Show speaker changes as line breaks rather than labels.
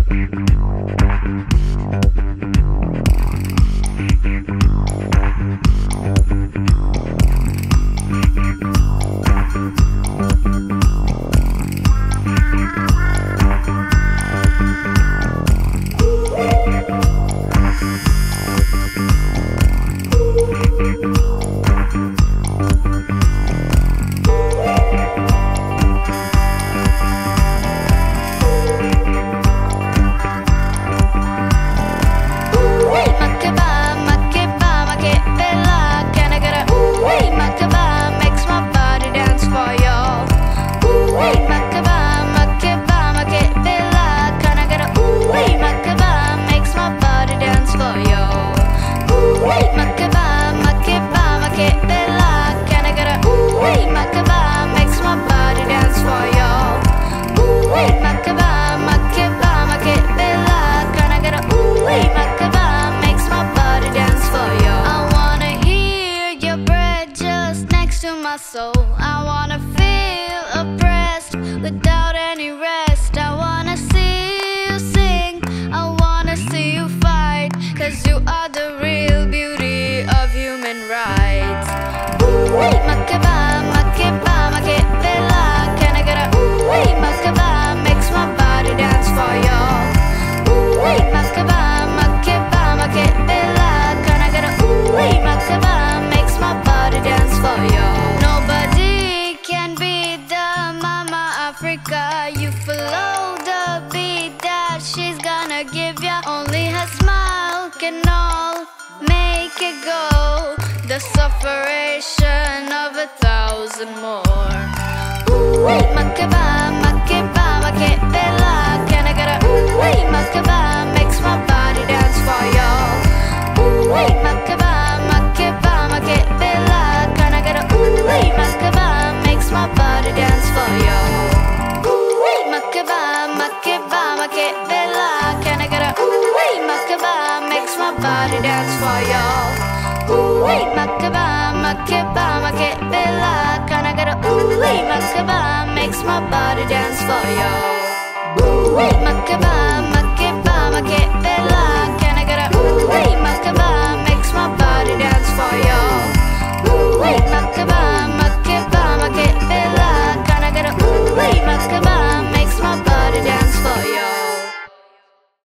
soul. I wanna feel oppressed without any rest. I wanna see you sing, I wanna see you fight, 'cause you are the real beauty of human rights. Ooh, makeba, makeba, makebella. Can I get a ooh, makeba, makes my body dance for you. Ooh, makeba, makeba, makebella. Can I get a ooh, makeba, makes my body dance for you. Nobody can beat the Mama Africa. You follow the beat that she's gonna give ya. Only her smile can all make it go. The sufferation of 1,000 more. Ooh, makeba, makeba, makebella. Can I get a ooh, makeba, makes my body dance for you. Ooh, makeba, makeba, makebella. Can I get a ooh, makeba, makes my body dance for you. Ooh, makeba, makeba, makebella. Can I get a ooh, makeba, makes my body dance for you. Ooh, makeba, makeba, makebella. Can I get a ooh, makeba, makes my body dance for you. Ooh, makeba, makeba.